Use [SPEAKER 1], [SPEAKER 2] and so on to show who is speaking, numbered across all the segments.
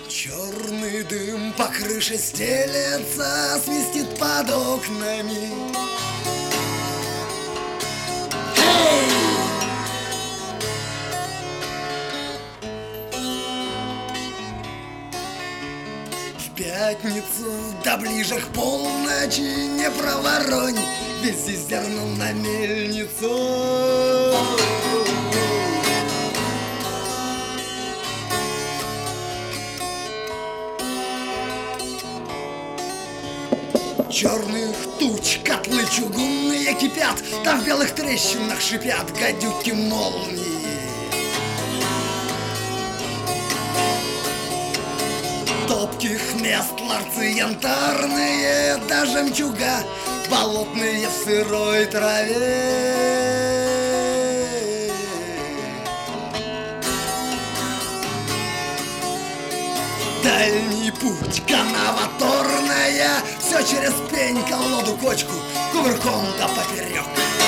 [SPEAKER 1] Черный дым по крыше стелется, свистит под окнами. Эй! В пятницу, да ближе к полночи, не проворонь, вези зерно на мельницу. Черных туч котлы чугунные кипят, да в белых трещинах шипят гадюки молнии. Топких мест ларцы янтарные, да жемчуга болотные в сырой траве. Дальний путь, канава торная, все через пень, колоду, кочку, кувырком да поперек.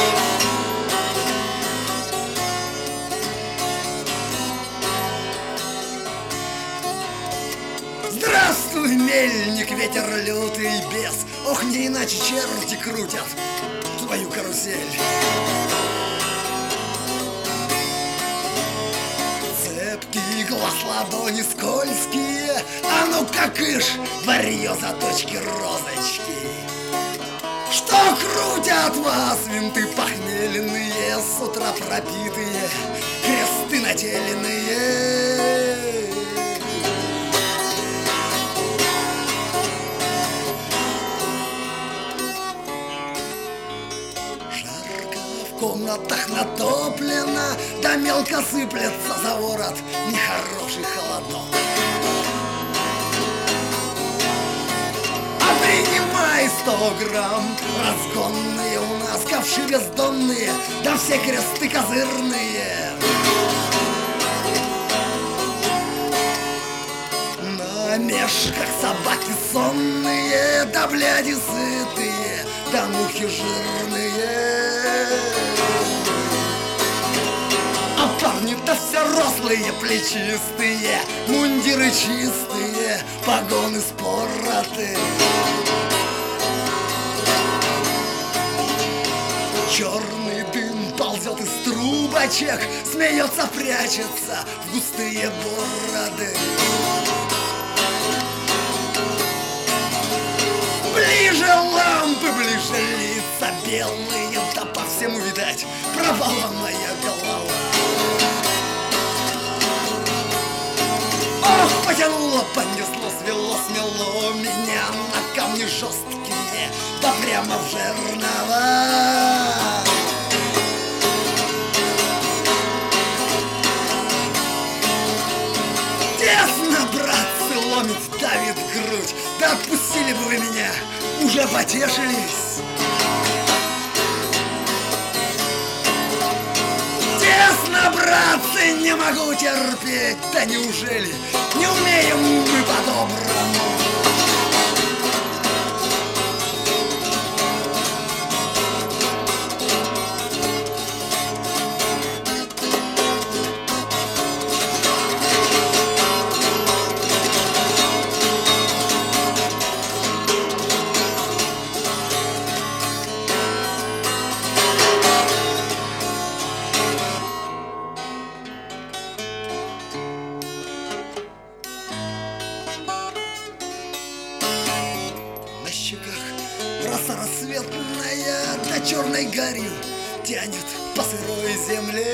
[SPEAKER 1] Здравствуй, мельник, ветер лютый бес, ох, не иначе черти крутят твою карусель. Цепкий глаз, ладони скользкие, а ну-ка кыш, варьё заточки розочки. Что крутят вас винты похмельные, с утра пропитые, кресты нателенные? В комнатах натоплено, да мелко сыплется за ворот нехороший холодок. А принимай 100 грамм, разгонные у нас ковши бездонные, да все кресты козырные. На мешках собаки сонные, да бляди сытые, да мухи жирные. А парни-то все рослые, плечистые, мундиры чистые, погоны споротые. Черный дым ползет из трубочек, смеется, прячется в густые бороды. Ближе лампы, ближе лица белые, да по всему видать пропала моя голова. Ох, потянуло, понесло, свело, смело меня на камни жесткие, да прямо в жернова. Тесно, братцы, ломит, давит грудь, да отпустили бы вы меня, уже потешились. Тесно, братцы, не могу терпеть, да неужели не умеем мы по-доброму? Роса рассветная, да черной гарью тянет по сырой земле.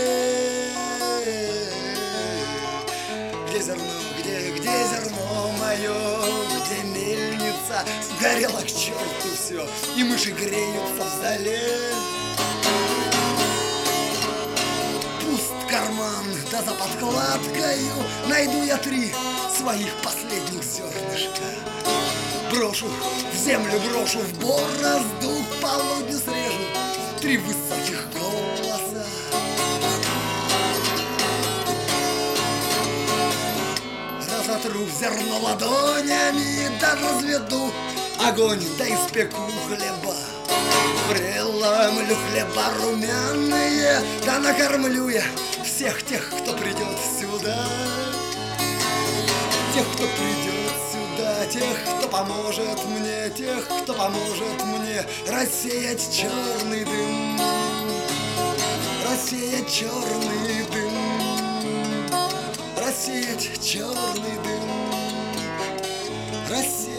[SPEAKER 1] Где зерно, где зерно мое, где мельница? Сгорело к черту все, и мыши греются вдали. Пуст карман, да за подкладкою найду я 3 своих последних зернышка. Брошу в землю, брошу в борозду, к полудню срежу 3 высоких голоса. Разотру зерно ладонями, да разведу огонь, да испеку хлеба. Преломлю хлеба румяные, да накормлю я всех тех, кто придет сюда. тех, кто придет сюда, тех, кто поможет мне, тех, кто поможет мне рассеять черный дым, рассеять черный дым, рассеять черный дым, рассеять.